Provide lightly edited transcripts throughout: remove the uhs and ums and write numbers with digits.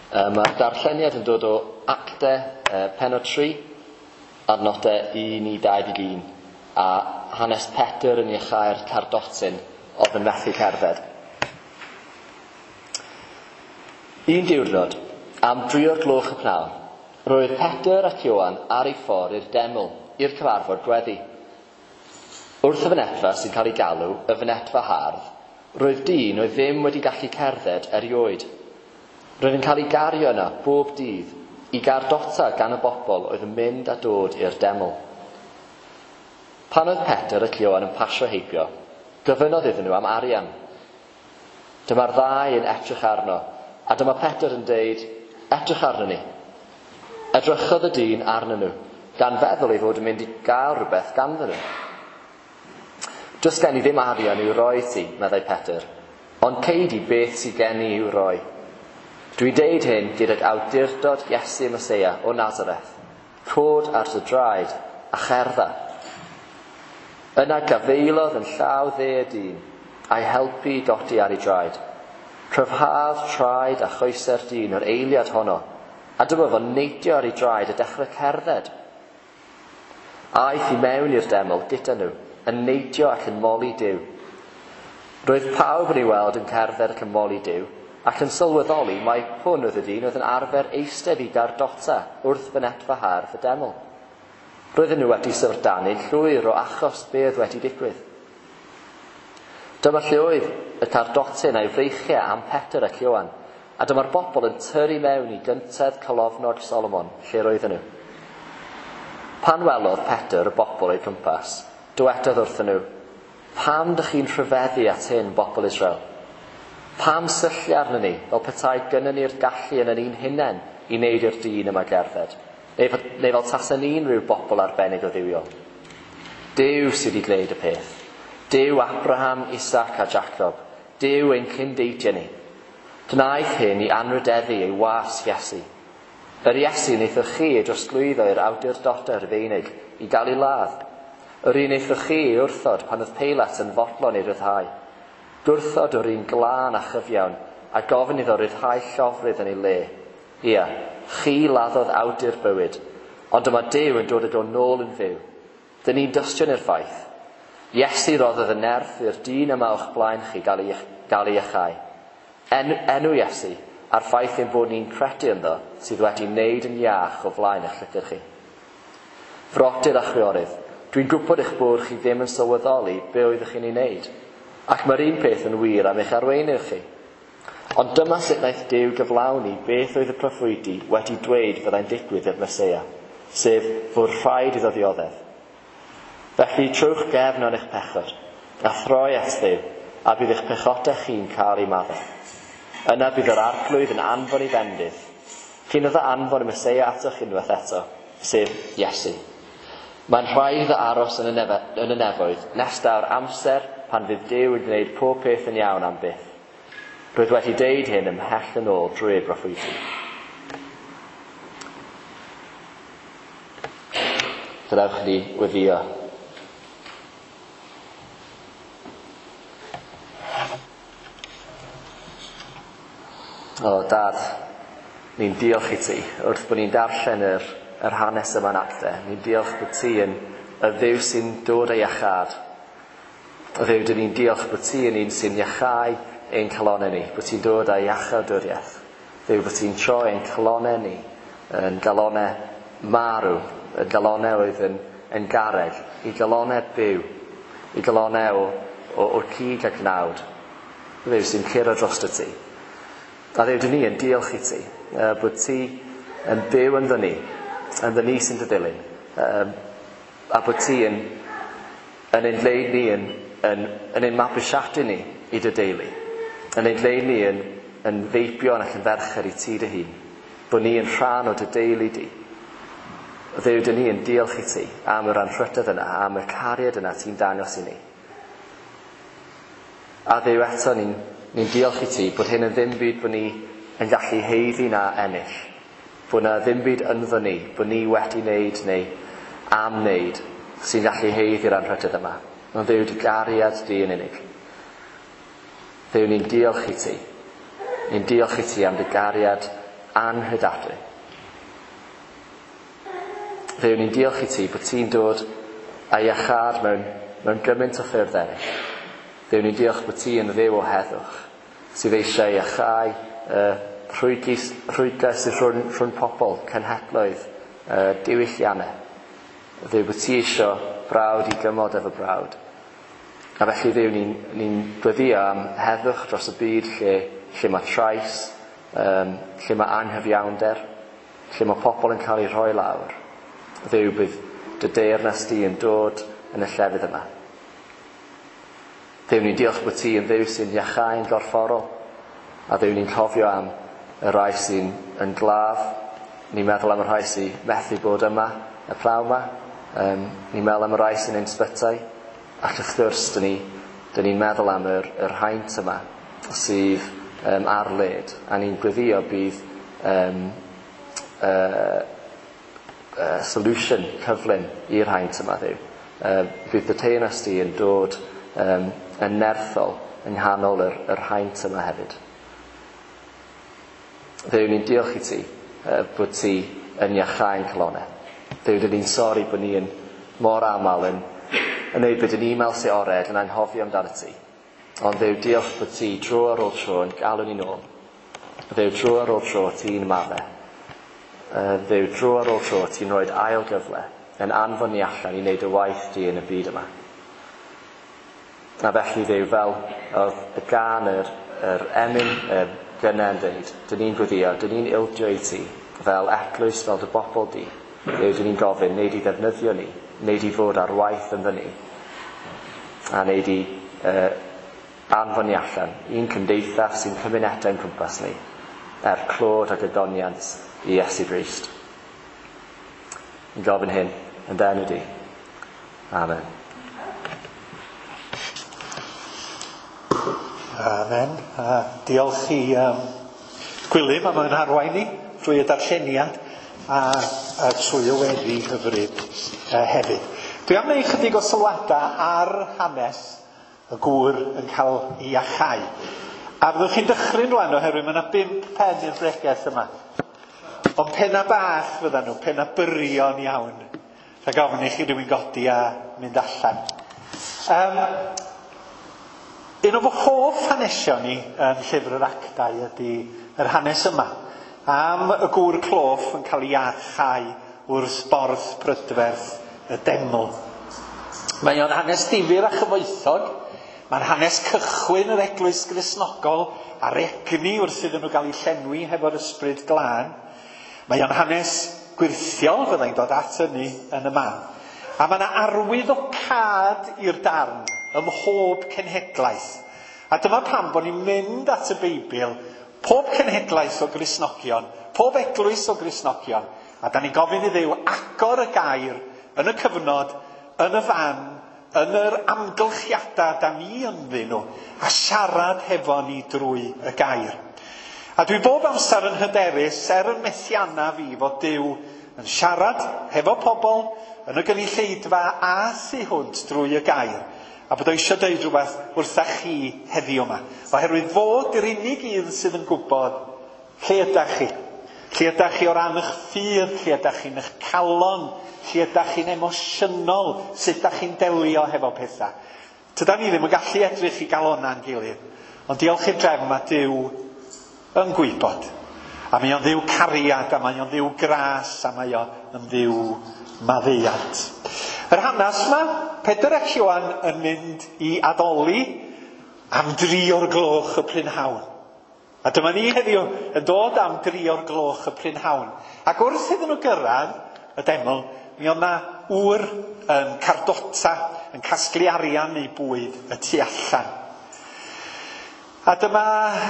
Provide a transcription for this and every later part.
Mae'r darlleniad yn dod o Actau Pennod 3, adnodau 1 i 21, a hanes Pedr yn iachau'r cardotyn oedd yn methu cerdded. Un diwrnod, am 3:00 y pnawn, roedd Pedr ac Ioan ar ei ffordd i'r deml, i'r cyfarfod gweddi. Wrth y fynedfa sy'n cael ei galw y fynedfa hardd, roedd dyn oedd ddim wedi gallu cerdded erioed. Roedd yn cael ei gario yna bob dydd i gardota gan y bobl oedd yn mynd a dod i'r deml. Pan oedd Pedr ac Ioan yn pasio heibio, gofynnodd iddyn nhw am arian. Dyma'r ddau yn edrych arno, a dyma Pedr yn deud, edrych arno ni. Edrychodd y dyn arno nhw, gan feddwl ei fod yn mynd i gael rhywbeth ganddyn nhw. Does gen i ddim arian i'w roi ti, meddai Pedr, ond ceidi beth sydd gen i i'w roi. Dwi'n deud hyn gydag awdurdod Iesu Meseia o Nazareth, cod ar dy draed a cherdda. Yna gafeilodd yn llaw dde y dyn, a'i helpu i godi ar ei draed. Cryfhad traed a choese'r dyn o'r eiliad honno, a dyma fo'n neidio ar ei draed a dechrau cerdded. Aeth i mewn i'r deml gyda nhw, yn neidio ac yn moli Duw. Roedd pawb yn ei weld yn cerdded ac yn moli Duw, ac yn sylweddoli mai hwn oedd y dyn oedd yn arfer eistedd i gardota wrth fynedfa hardd y deml. Roedden nhw wedi syfrdanu llwyr o achos be oedd wedi digwydd. Dyma lle oedd y cardotyn a'i freichiau am Pedr ac Ioan, a dyma'r bobl yn tyrru mewn i gyntedd colofnod Solomon lle roedden nhw. Pan welodd Pedr y bobl o'i cwmpas, dywedodd wrthyn nhw, pam dych chi'n rhyfeddu at hyn, bobl Israel? Pam syllu arno ni, fel petai gynnon ni'r gallu yn un hunain i wneud i'r dyn yma gerdded, neu fel tasen ni'n rhyw bobl arbennig o dduwiol. Duw sydd wedi gwneud y peth. Duw Abraham, Isaac a Jacob. Duw ein cyndeitio ni. Gwnaeth hyn i anrydeddu ei wasg Iesu. Yr Iesu wnaethoch chi ei drosglwyddo i'r awdurdodau'r Feinig i gael ei ladd. Yr un wnaethoch chi ei wrthod pan oedd Peilat yn fodlon ei ryddhau. Gwrthod o'r un glân a chyfiawn, a gofyn iddo ryddhau llofrydd yn ei le. Ia, chi laddodd awdur bywyd, ond yma Duw yn dod ag o nôl yn fyw. Dyn ni'n dystio i'r ffaith. Iesu roddodd y nerth i'r dyn yma o'ch blaen chi gael ei iachau. Enw Iesu, a'r ffaith ein bod ni'n credu ynddo, sydd wedi wneud yn iach o flaen eich llythyr chi. Frodyr a chwiorydd, dwi'n gwybod eich bod chi ddim yn sylweddoli be oeddech chi'n ei wneud. Ac mae'r un peth yn wir am eich arweinydd chi. Ond dyma sut wnaeth Duw gyflawni beth oedd y proffwydi wedi dweud fyddai'n digwydd i'r Meseia, sef fod rhaid iddo ddioddef. Felly trwch gefn o'n eich pechod, a throi at Dduw, a bydd eich pechotau chi'n cael ei maddo. Yna bydd yr arglwydd yn anfon i fendydd. Cyn oedd anfon y Meseia atoch unwaith eto, sef Iesu. Mae'n rhaid iddo aros yn y nefoedd nes daw'r amser pan fydd Duw yn gwneud pob peth yn iawn am byth. Roedd wedi deud hyn ymhell yn ôl drwy'r proffwydi. Gadewch ni weddio. O, Dad, ni'n diolch i ti wrth bod ni'n darllen yr hanes yma'n Actau. Ni'n diolch bod ti yn y Dduw sy'n dod â iachad. O Dduw, dyn ni'n diolch bod ti yn un sy'n iachau ein calonau ni, bod ti'n dod â iachawdwriaeth. Dduw, bod ti'n troi ein calonau ni yn galonau marw, yn galonau oedd yn garreg, i galonau byw, i galonau o cig a gnawd. Dduw, sy'n curo dros dy ti. A Dduw, dyn ni yn diolch i ti, bod ti yn byw ynddo ni sy'n dy ddilyn, a bod ti yn ein leid ni yn ein mabwysiadu ni i dy deulu, yn ein leid ni yn feibion ac yn fercher i ti dy hun, bod ni yn rhan o dy deulu di. Dduw, dyn ni yn diolch i ti am yr anrhydedd yna, am y cariad yna ti'n dangos i ni. A Dduw, eto ni'n diolch i ti bod hyn yn ddim byd bod ni yn gallu heiddi na ennill, bod na ddim byd ynddo ni, bod ni wedi wneud neu am wneud sy'n gallu heiddi'r anrhydedd yma. Ond Dduw, dy gariad di yn unig. Dduw, ni'n diolch i ti. Ni'n diolch i ti am dy gariad anhydadwy. Dduw, ni'n diolch i ti bod ti'n dod a iachad mewn gymaint o ffyrdd eraill. Dduw, ni'n diolch bod ti yn dduw o heddwch, sydd eisiau iachau rhwydgais rhwng pobl, cenhedloedd, diwylliannau. Dduw, bod ti eisiau brawd i gymod efo brawd. A felly Dduw, ni'n gweddio am heddwch dros y byd lle mae trais, lle mae anghyfiawnder, lle mae pobl yn cael eu rhoi lawr. Dduw, bydd dy deyrnas di yn dod yn y llefydd yma. Dduw, ni'n diolch bod ti yn Dduw sy'n iachau'n gorfforol. A Dduw, ni'n cofio am y rai sy'n yn glaf. Ni'n meddwl am y rhai sy'n methu bod yma, y pnaw yma. Ni'n meddwl am y rai sy'n ein sbytau. Ac wrth gwrs, dyn ni'n meddwl am yr haint yma sydd ar led. A ni'n gweddio bydd solution cyflym i'r haint yma, Dduw. Bydd dy teyrnas di yn dod yn nerthol yng nghanol yr haint yma hefyd. Dduw, ni'n diolch i ti bod ti yn iachau'n calonau. Dduw, dyn ni'n sori bod ni yn mor aml yn wneud beth yn e-mail sy'n ored yn anghofio amdano ti. Ond Dduw, diolch bod ti dro ar ôl tro yn galw ni nôl. Dduw, dro ar ôl tro ti'n maddau. Dduw, dro ar ôl tro ti'n rhoi ail gyfle yn anfon ni allan i wneud y waith di yn y byd yma. A felly Dduw, fel oedd y gan yr emyn gynna'n dweud, dyn ni'n gweddio, dyn ni'n ildio i ti fel eglwys, fel dy bobl di. Dduw, dyn ni'n gofyn, wneud i ddefnyddio ni, wneud i fod ar waith yn fyny, a wneud i anfon ni allan un cymdeithas sy'n cymunedau'n cwmpas ni, clod a gygoniant i Iesu Grist. Yn gofyn hyn yn enw di. Amen. Amen. Diolch i Gwilym am yn arwain ni drwy y darlleniad a trwy y weddi hyfryd hefyd. Dwi am wneud chydig o sylwadau ar hanes y gŵr yn cael ei iachau. A fyddwch chi'n dychryn rwan oherwydd mae yna 5 pen i'r bregaeth yma. Ond penna bach fydda nhw, penna byrion iawn. Rhaid ofyn i chi rhywun godi a mynd allan. Un o fy hoff hanesion ni yn llyfr yr Actau ydy yr hanes yma. Am y gŵr cloff yn cael ei iachau wrth borth prydferth y deml. Mae o'n hanes difyr a chyfoethog. Mae'n hanes cychwyn yr eglwys Gristnogol a'r egni wrth iddyn nhw gael eu llenwi hefo'r ysbryd glân. Mae o'n hanes gwirthiol, fyddai'n dod at hynny yn y man. A mae yna arwydd o cad i'r darn ym mhob cenhedlaeth. A dyma pam bod ni'n mynd at y Beibl, pob cenhedlaeth o Gristnogion, pob eglwys o Gristnogion, a da ni'n gofyn i Dduw agor y gair yn y cyfnod, yn y fan, yn yr amgylchiadau da ni ynddyn nhw, a siarad hefo ni drwy y gair. A dwi bob amser yn hyderus methianna fi fod Duw yn siarad hefo pobl yn y gynulleidfa a thu hwnt drwy y gair. A bod o eisiau dweud rhywbeth wrtha chi heddiw yma. Oherwydd fod yr unig un sydd yn gwybod lle ydych chi. Lle ydych chi o ran eich ffydd, lle ydych chi'n eich calon, lle ydych chi'n emosiynol, sut ydych chi'n delio hefo pethau. Tyda ni ddim yn gallu edrych i galonau'n gilydd. Ond diolch i'r drefn mae Duw yn gwybod. A mae o'n Dduw cariad, a mae o'n Dduw gras, a mae o'n Dduw maddeuant. Yr hanes yma, Pedr ac Ioan yn mynd i addoli am 3 o'r gloch y prynhawn. A dyma ni heddiw yn dod am 3 o'r gloch y prynhawn. Ac wrth iddyn nhw gyrraedd y deml, mi o'na ŵr yn cardota, yn casglu arian neu bwyd y tu allan. A dyma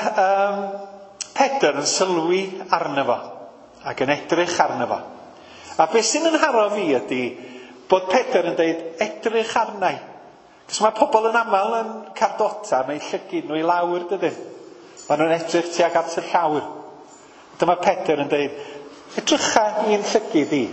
Pedr yn sylwi arno fo, ac yn edrych arno fo. A beth sy'n yn haro fi ydy bod Pedr yn dweud, edrych arnau. Cos mae pobl yn aml yn cardota, mae llygyd nhw i lawr dydyn. Mae nhw'n edrych tuag at y llawr. Dyma Pedr yn dweud, edrycha i'n llygyd i.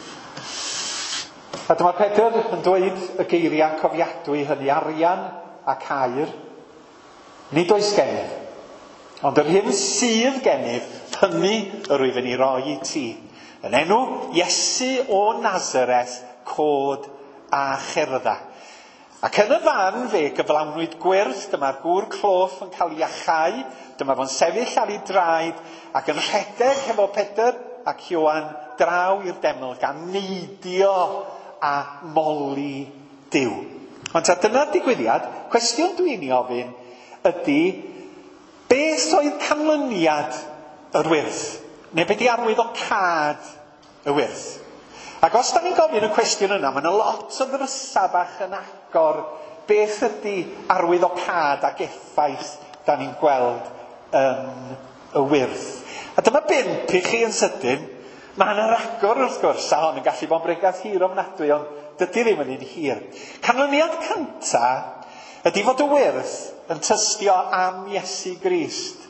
A dyma Pedr yn dweud y geiriau cofiadwy hynny, arian ac aur. Nid oes gennyf. Ond yr hyn sydd gennyf, hynny yr wyf yn ei roi i ti. Yn enw Iesu o Nazareth, cod a cherdda. Ac yn y fan fe gyflawnwyd gwyrth, dyma'r gŵr cloff yn cael ei achau, dyma fo'n sefyll ar ei draed, ac yn rhedeg hefo Pedr ac Ioan draw i'r deml gan neidio a moli Duw. Ond ta dyna'r digwyddiad, cwestiwn dwi'n ei ofyn ydy, beth oedd canlyniad yr wyrth? Neu beth i arwydd o cad y wyrth? Ac os da ni'n gofyn y cwestiwn yna, mae yna lot o ddrysa bach yn agor beth ydy arwydd o cad ac effaith da ni'n gweld yn y wyrth. A dyma 5 i chi yn sydyn. Mae yna ragor wrth gwrs, a hon yn gallu bod yn bregaeth hir ofnadwy, ond dydy ddim yn un hir. Canlyniad cynta ydy fod y wyrth yn tystio am Iesu Grist.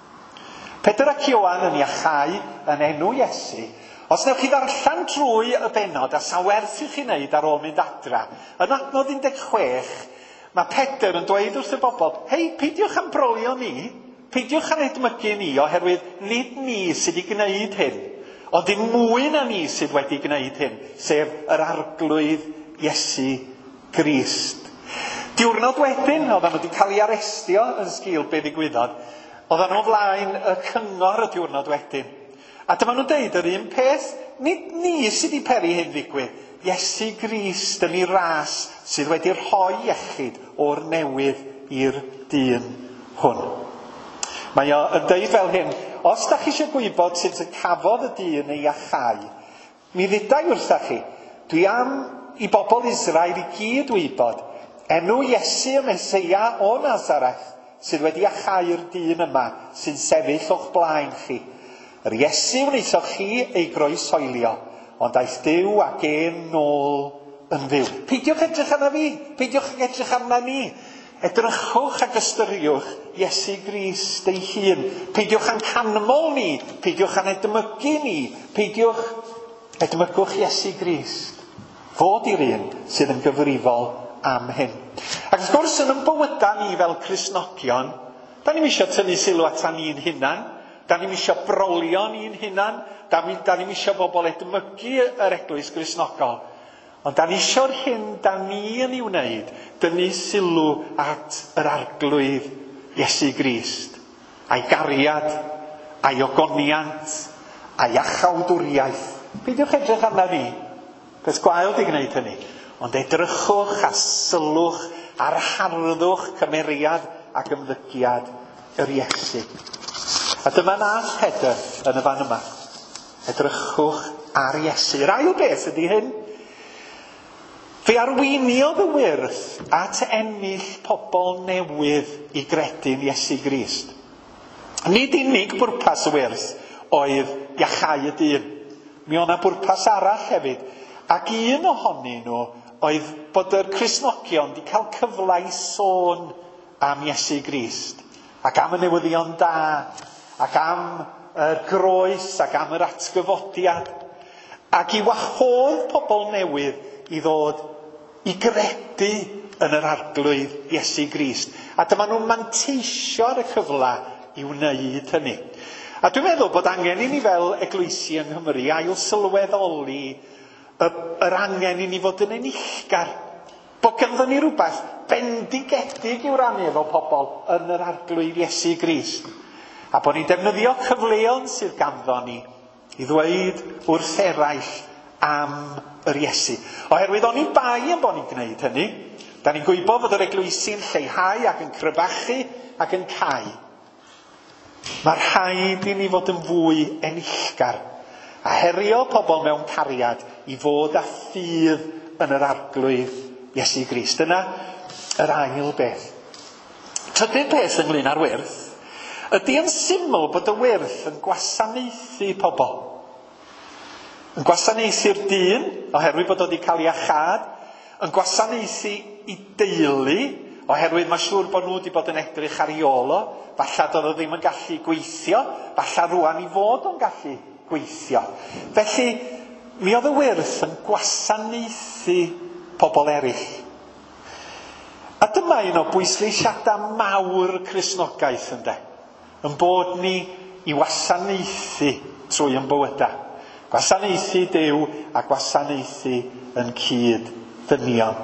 Pedr ac Ioan yn iachau yn enw Iesu. Os newch chi ddarllen drwy y benod, a sa werth i chi wneud ar ôl mynd adra, yn adnod 16, mae Pedr yn dweud wrth y bobl, hei, peidiwch am brolio ni, peidiwch am edmygu ni, oherwydd nid ni sydd wedi gwneud hyn, ond dim mwy na ni sydd wedi gwneud hyn, sef yr arglwydd Iesu Grist. Diwrnod wedyn, oedden nhw wedi cael ei arestio yn sgil be ddigwyddodd, oedden nhw flaen y cyngor y diwrnod wedyn. A dyma nhw'n deud yr un peth, nid ni sydd wedi peri hyn ddigwydd, Iesu Grist yn ei ras sydd wedi rhoi iechyd o'r newydd i'r dyn hwn. Mae o yn deud fel hyn, os da chi eisiau gwybod sut y cafodd y dyn ei achau, mi ddydau wrtha chi, dwi am i bobl Israel i gyd wybod, enw Iesu y Meseia o Nazareth sydd wedi achau'r dyn yma sy'n sefyll o'ch blaen chi. Yr Iesu wnaethoch chi ei groesoelio, ond aeth Duw ac nôl yn fyw. Peidiwch edrych arna fi, peidiwch edrych arna ni. Edrychwch ac ystyriwch Iesu Grist ei hun. Peidiwch a'n canmol ni, peidiwch a'n edmygu ni, edmygwch Iesu Grist. Fod i'r un sydd yn gyfrifol am hyn. Ac wrth gwrs yn bywyda ni fel Cristnogion, da ni'n eisiau tynnu sylw at ni'n hunan, da ni'n eisiau brolio ni'n hunan, da ni'n eisiau bobl edmygu yr eglwys Gristnogol. Ond da ni eisiau'r hyn da ni yn ei wneud, dynnu sylw at yr arglwydd Iesu Grist. A'i gariad, a'i ogoniant, a'i achawdwriaeth. Peidiwch edrych arna ni, beth gwael di gwneud hynny. Ond edrychwch a sylwch ar harddwch cymeriad ac ymddygiad yr Iesu. A dyma nath Pedr yn y fan yma. Edrychwch ar Iesu. Yr ail beth ydy hyn. Fe arweiniodd y wyrth at ennill pobl newydd i gredu'n Iesu Grist. Nid unig bwrpas y wyrth oedd iachau y dyn. Mi o'na bwrpas arall hefyd. Ac un ohonyn nhw oedd bod yr Cristnogion wedi cael cyfle i sôn am Iesu Grist. Ac am y newyddion da. Ac am y groes, ac am yr atgyfodiad, ac i wahodd pobl newydd i ddod i gredu yn yr arglwydd Iesu Grist. A dyma nhw'n manteisio ar y cyfle i wneud hynny. A dwi'n meddwl bod angen i ni fel eglwysi yng Nghymru ail sylweddoli yr angen i ni fod yn enillgar. Bod ganddo ni rhywbeth bendigedig i'w rannu efo pobl yn yr arglwydd Iesu Grist. A bod ni'n defnyddio cyfleon sydd ganddo ni i ddweud wrth eraill am yr Iesu. Oherwydd o'n i'n bai am bod ni'n gwneud hynny. Da ni'n gwybod fod yr eglwysi'n lleihau ac yn crybachu ac yn cau. Mae'r rhaid i ni fod yn fwy enillgar a herio pobl mewn cariad i fod â ffydd yn yr arglwydd Iesu Grist. Yna yr ail beth. Trydydd beth ynglyn â'r wyrth ydy yn syml bod y wyrth yn gwasanaethu pobl. Yn gwasanaethu'r dyn, oherwydd bod o wedi cael ei achad, yn gwasanaethu i deulu, oherwydd mae siŵr bod nhw wedi bod yn edrych ar ei ôl o, falla doedd o ddim yn gallu gweithio, falla rwan i fod o'n gallu gweithio. Felly, mi oedd y wyrth yn gwasanaethu pobl eraill. A dyma un o bwysleisiadau mawr Cristnogaeth ynde. Yn bod ni i wasanaethu trwy yn bywydau. Gwasanaethu Duw a gwasanaethu yn cyd ddynion.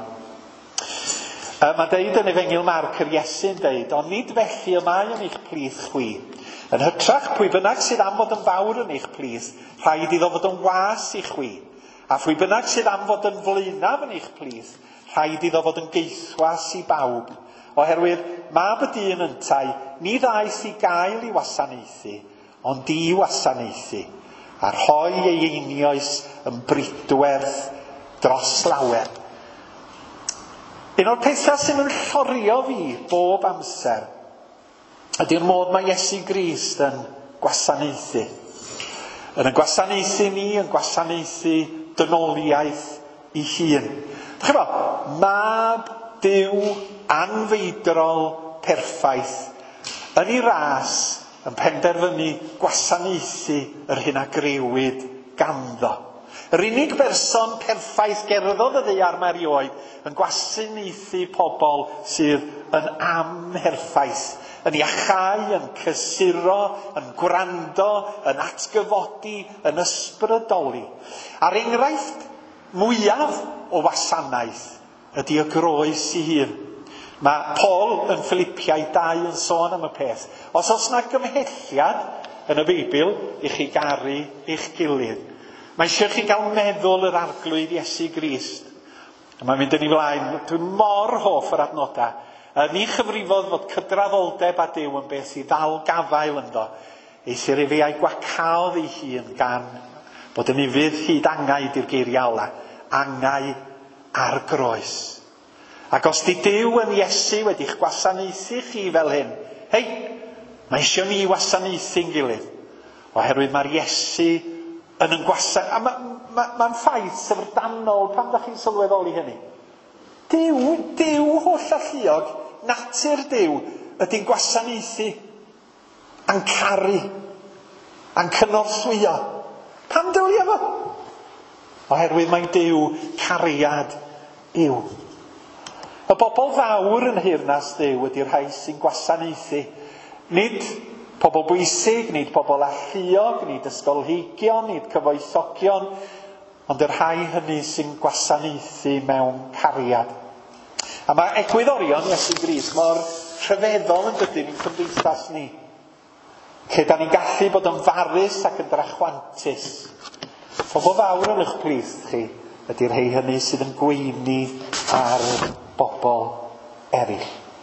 Mae deud yn Efengyl Marc yr Iesu'n deud, ond nid felly y mae yn eich plith chwi. Yn hytrach pwy bynnag sydd am fod yn fawr yn eich plith, rhaid iddo fod yn was i chwi. A phwy bynnag sydd am fod yn flaenaf yn eich plith, rhaid iddo fod yn geithwas i bawb. Oherwydd mab y dyn yntai, ni ddaeth i gael i wasanaethu, ond i wasanaethu, a rhoi ei einioes yn bridwerth dros lawer. Un o'r pethau sy'n yn llorio fi bob amser ydy'r modd mae Iesu Grist yn gwasanaethu. Yn gwasanaethu ni, yn gwasanaethu dynoliaeth i hun. Dych chi'n bod, mab Duw anfeidrol perffaith yn ei ras yn penderfynu gwasanaethu yr hyn a grewyd ganddo. Yr unig berson perffaith gerddodd y ddaear mae erioed yn gwasanaethu pobl sydd yn amherffaith, yn iachau, yn cysuro, yn gwrando, yn atgyfodi, yn ysbrydoli. A'r enghraifft mwyaf o wasanaeth ydy y groes ei hun. Mae Paul yn Philippiau 2 yn sôn am y peth. Os oes yna gymhelliad yn y Beibl i chi garu eich gilydd, mae eisiau chi gael meddwl yr arglwydd Iesu Grist. Mae'n mynd yn ei flaen. Dwi'n mor hoff yr adnodau. Ni chyfrifodd fod cydraddoldeb a Duw yn beth i ddal gafael ynddo. Eithir i fi a'i gwacaodd ei hun gan bod yn ifydd hyd angau di'r geiriau ola. Angau ar groes. Ac os di Duw yn Iesu wedi'ch gwasanaethu chi fel hyn, hei, mae eisiau ni wasanaethu'n gilydd. Oherwydd mae'r Iesu yn gwasanaethu. Mae'n ffaith syfrdanol pan ydych chi'n sylweddoli hynny. Duw holl alluog, natur Duw, ydy'n gwasanaethu, a'n caru, a'n cynorthwyo. Pam dylia fo? Oherwydd mae Duw cariad yw. Y bobl fawr yn Nheyrnas Duw ydy'r rhai sy'n gwasanaethu. Nid pobl bwysig, nid pobl alluog, nid ysgolheigion, nid cyfoethogion, ond yr rhai hynny sy'n gwasanaethu mewn cariad. A mae egwyddorion Iesu Grist mor rhyfeddol yn dydyn i'n cymdeithas ni. Lle da ni'n gallu bod yn farus ac yn drachwantus. Pobl fawr yn eich plith chi ydy'r rhai hynny sydd yn gweini ar bobl eraill.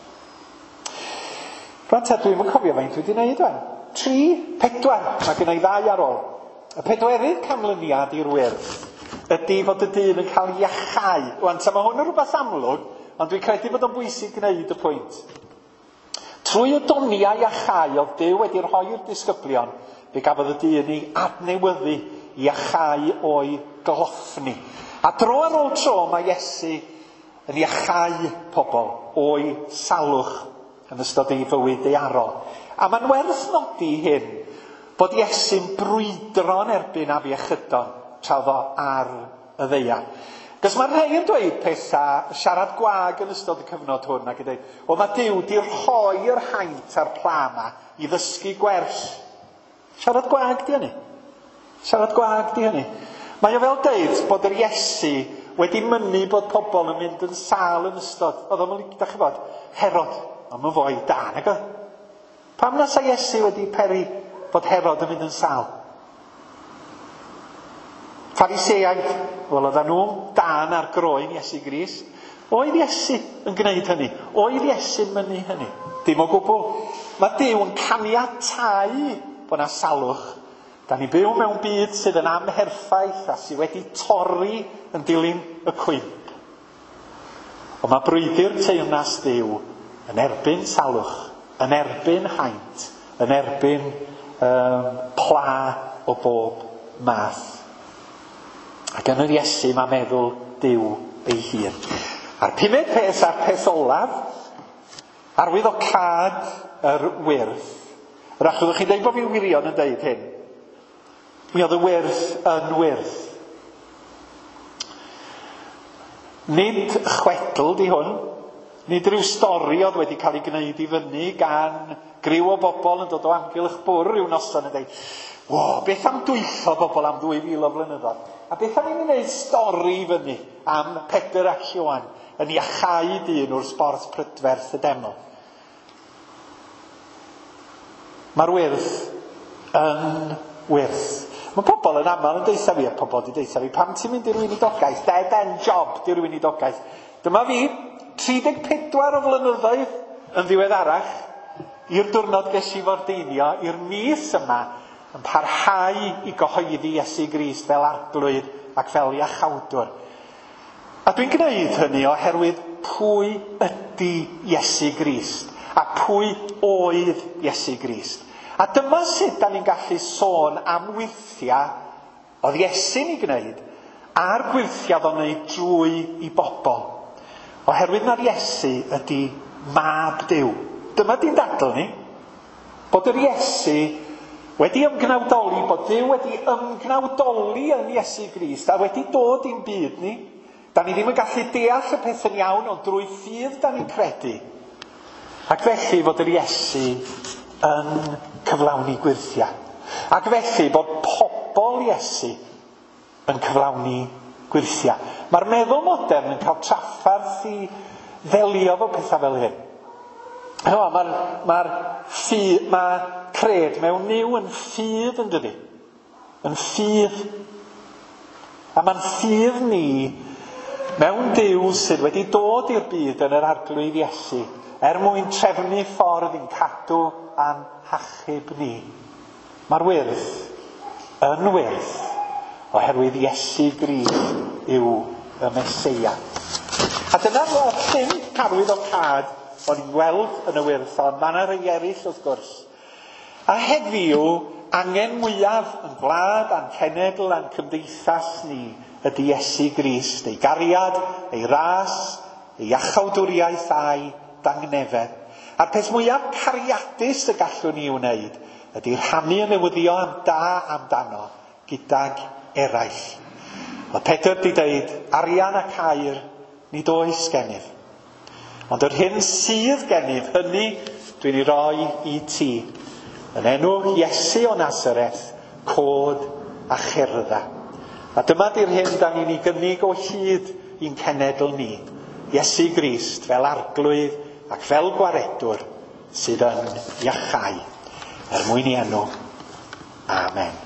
Rwan ta, dwi'n cofio faint dwi wedi gwneud wan. 3, 4, mae gen i 2 ar ôl. Y pedwerydd canlyniad i'r wyrdd ydy fod y dyn yn cael iachau. Wan ta, mae hwn yn rhywbeth amlwg, ond dwi'n credu bod yn bwysig gwneud y pwynt. Trwy y doniau iachau oedd Duw wedi rhoi'r disgyblion, fe gafodd y dyn i adnewyddu iachau o'i gloffni. A dro ar ôl tro mae Iesu yn iachau pobl o'i salwch yn ystod ei fywyd deiarol. A mae'n werth nodi hyn bod Iesu'n brwydro'n erbyn afiechydon tra oedd o ar y ddaear. Cos mae rhai yn dweud pethau siarad gwag yn ystod y cyfnod hwn ac yn dweud, o mae Duw di rhoi'r haint a'r pla yma i ddysgu gwers. Siarad gwag di hynny. Siarad gwag di hynny. Mae o fel deud bod yr Iesu wedi mynnu bod pobl yn mynd yn sal yn ystod. Oedd o'n mynd, da chi bod, Herod. Ond mae'n fwy da, nag o? Pam nas a Iesu wedi peri bod Herod yn mynd yn sal? Phariseaid, wel oedden nhw dan ar groen Iesu Grist. Oedd Iesu yn gwneud hynny? Oedd Iesu'n mynnu hynny? Dim o gwbl. Mae Duw yn caniatáu bod na salwch. Da ni byw mewn byd sydd yn amherffaith a sydd wedi torri yn dilyn y cwymp. Ond mae brwydr teyrnas Duw yn erbyn salwch, yn erbyn haint, yn erbyn pla o bob math. Ac yn yr Iesu mae meddwl Duw ei hun. A'r 5th peth a'r peth olaf, arwyddocad yr wyrth. Yr achos chi'n dweud bod fi'n wirion yn dweud hyn. Mi oedd y wyrth yn wyrth. Nid chwedl di hwn, Nid rhyw stori oedd wedi cael ei gwneud i fyny gan griw o bobl yn dod o amgylch bwr rhyw noson yn dweud, beth am dwytho bobl am 2000 o flynyddoedd? A beth am ni'n gwneud stori i fyny am Pedr ac Ioan yn iachau dyn wrth sbort prydferth y deml? Mae'r wyrth yn wyrth. Mae pobl yn aml yn deitha fi, a pobl wedi deitha fi, pam ti'n mynd i'r weinidogaeth? Dead end job di'r weinidogaeth. Dyma fi, 34 o flynyddoedd yn ddiweddarach, i'r diwrnod ges i fordeinio, i'r mis yma, yn parhau i gyhoeddi Iesu Grist fel arglwydd ac fel iachawdwr. A dwi'n gwneud hynny oherwydd pwy ydy Iesu Grist a pwy oedd Iesu Grist. A dyma sut da ni'n gallu sôn am weithiau oedd Iesu'n ei gwneud a'r gwirthiau oedd o'n wneud drwy i bobl. Oherwydd na'r Iesu ydy mab Duw. Dyma di'n dadl ni, bod yr Iesu wedi ymgnawdoli, bod Duw wedi ymgnawdoli yn Iesu Grist a wedi dod i'n byd ni. Da ni ddim yn gallu deall y peth yn iawn, ond drwy ffydd da ni'n credu. Ac felly fod yr Iesu yn cyflawni gwirthiau. Ac felly bod pobl Iesu yn cyflawni gwirthiau. Mae'r meddwl modern yn cael traffarth i ddelio fo pethau fel hyn. Mae cred mewn niw yn ffydd yn dydi. Yn ffydd. A mae'n ffydd ni mewn Duw sydd wedi dod i'r byd yn yr arglwydd Iesu mwyn trefnu ffordd i'n cadw a'n hachub ni. Mae'r wyrth yn wyrth oherwydd Iesu Grist yw y Meseia. A dyna'r llyn carwydd o cad o'n i'n gweld yn y wyrth, ond mae yna rhai eraill wrth gwrs. A heddiw, angen mwyaf yn gwlad a'n cenedl a'n cymdeithas ni ydy Iesu Grist, ei gariad, ei ras, ei iachawdwriaeth a'i dangnefedd. A'r peth mwyaf cariadus y gallwn ni wneud ydy rhannu y newyddio amdano gydag eraill. Mae Pedr wedi dweud, arian ac aur nid oes gennyf. Ond yr hyn sydd gennyf, hynny dwi'n ei roi i ti. Yn enw Iesu o Nazareth, cod a cherdda. A dyma di'r hyn da ni'n ei gynnig o hyd i'n cenedl ni. Iesu Grist fel arglwydd ac fel gwaredwr sydd yn iachau mwyn i enw. Amen.